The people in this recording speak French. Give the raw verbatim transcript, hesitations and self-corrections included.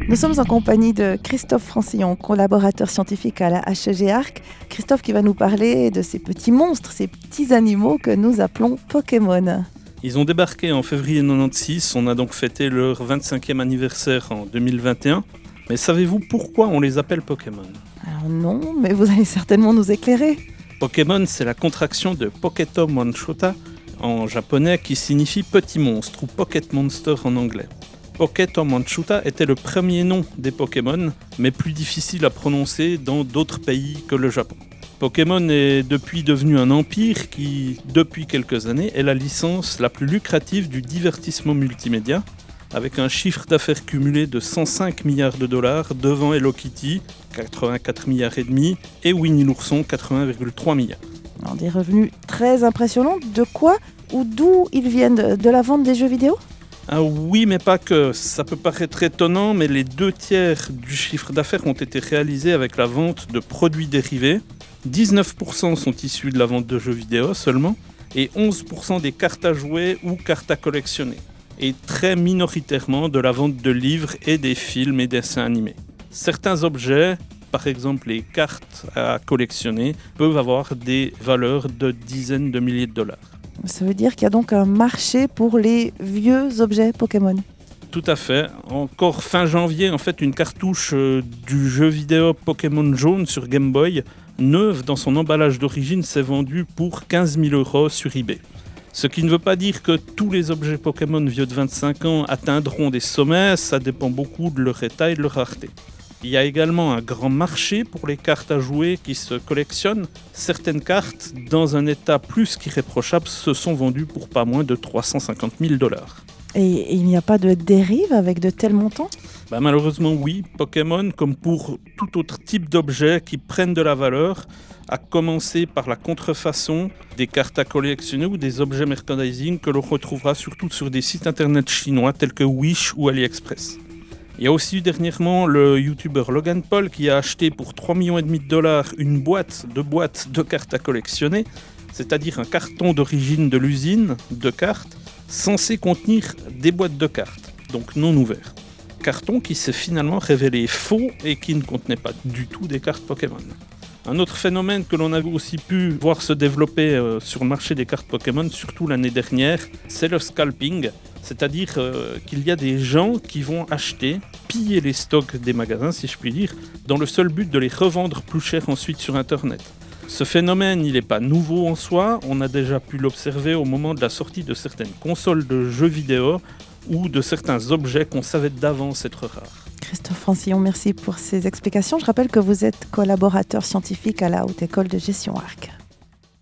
Nous sommes en compagnie de Christophe Francillon, collaborateur scientifique à la H E G Arc. Christophe qui va nous parler de ces petits monstres, ces petits animaux que nous appelons Pokémon. Ils ont débarqué en février quatre-vingt-seize, on a donc fêté leur vingt-cinquième anniversaire en deux mille vingt et un. Mais savez-vous pourquoi on les appelle Pokémon ? Alors non, mais vous allez certainement nous éclairer. Pokémon, c'est la contraction de Poketo Monshouta en japonais qui signifie petit monstre ou Pocket Monster en anglais. Poketo Monshouta était le premier nom des Pokémon, mais plus difficile à prononcer dans d'autres pays que le Japon. Pokémon est depuis devenu un empire qui, depuis quelques années, est la licence la plus lucrative du divertissement multimédia, avec un chiffre d'affaires cumulé de cent cinq milliards de dollars devant Hello Kitty, quatre-vingt-quatre milliards et demi, et Winnie l'ourson, quatre-vingts virgule trois milliards. Alors, des revenus très impressionnants. De quoi ou d'où ils viennent de, de la vente des jeux vidéo ? Ah oui, mais pas que. Ça peut paraître étonnant, mais les deux tiers du chiffre d'affaires ont été réalisés avec la vente de produits dérivés. dix-neuf pour cent sont issus de la vente de jeux vidéo seulement, et onze pour cent des cartes à jouer ou cartes à collectionner. Et très minoritairement de la vente de livres et des films et dessins animés. Certains objets, par exemple les cartes à collectionner, peuvent avoir des valeurs de dizaines de milliers de dollars. Ça veut dire qu'il y a donc un marché pour les vieux objets Pokémon. Tout à fait. Encore fin janvier, en fait, une cartouche euh, du jeu vidéo Pokémon jaune sur Game Boy, neuve dans son emballage d'origine, s'est vendue pour quinze mille euros sur eBay. Ce qui ne veut pas dire que tous les objets Pokémon vieux de vingt-cinq ans atteindront des sommets, ça dépend beaucoup de leur état et de leur rareté. Il y a également un grand marché pour les cartes à jouer qui se collectionnent. Certaines cartes, dans un état plus qu'irréprochable, se sont vendues pour pas moins de trois cent cinquante mille dollars. Et il n'y a pas de dérive avec de tels montants ? Bah, malheureusement oui, Pokémon, comme pour tout autre type d'objets qui prennent de la valeur, a commencé par la contrefaçon des cartes à collectionner ou des objets merchandising que l'on retrouvera surtout sur des sites internet chinois tels que Wish ou AliExpress. Il y a aussi eu dernièrement le youtubeur Logan Paul qui a acheté pour trois virgule cinq millions de dollars une boîte de boîtes de cartes à collectionner, c'est-à-dire un carton d'origine de l'usine de cartes censé contenir des boîtes de cartes, donc non ouverts. Carton qui s'est finalement révélé faux et qui ne contenait pas du tout des cartes Pokémon. Un autre phénomène que l'on a aussi pu voir se développer euh, sur le marché des cartes Pokémon, surtout l'année dernière, c'est le scalping. C'est-à-dire euh, qu'il y a des gens qui vont acheter, piller les stocks des magasins, si je puis dire, dans le seul but de les revendre plus cher ensuite sur Internet. Ce phénomène, il n'est pas nouveau en soi, on a déjà pu l'observer au moment de la sortie de certaines consoles de jeux vidéo ou de certains objets qu'on savait d'avance être rares. Christophe Francillon, merci pour ces explications. Je rappelle que vous êtes collaborateur scientifique à la Haute École de Gestion Arc.